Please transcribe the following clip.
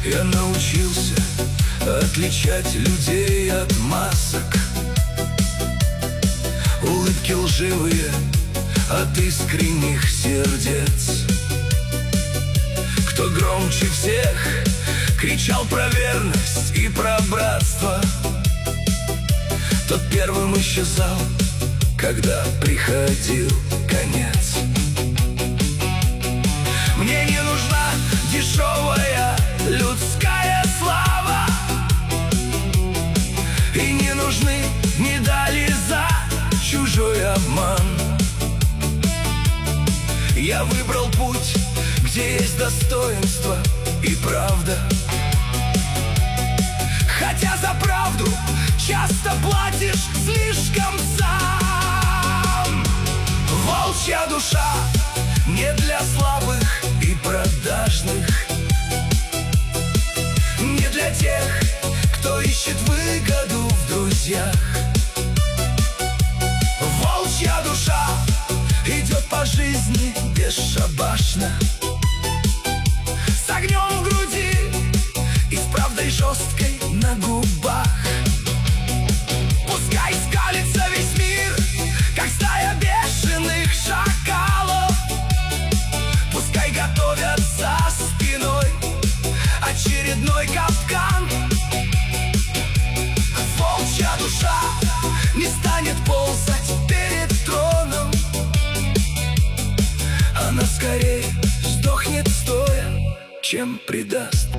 Я научился отличать людей от масок. Улыбки лживые от искренних сердец. Кто громче всех кричал про верность и про братство, тот первым исчезал, когда приходил конец. Мне не нужна дешевая людская слава, и не нужны медали за чужой обман. Я выбрал путь, где есть достоинство и правда, хотя за правду часто платишь слишком сам. Волчья душа не для слабых и продажных, не для тех, кто ищет выгоду в друзьях. Волчья душа идет по жизни бесшабашно, с огнем в груди и с правдой жесткой на губах. Пускай скалится весь мир, как стая бешеных шакалов. Пускай готовят за спиной очередной капкан. Волчья душа не станет ползать перед троном, она скорее сдохнет стоя, чем предаст.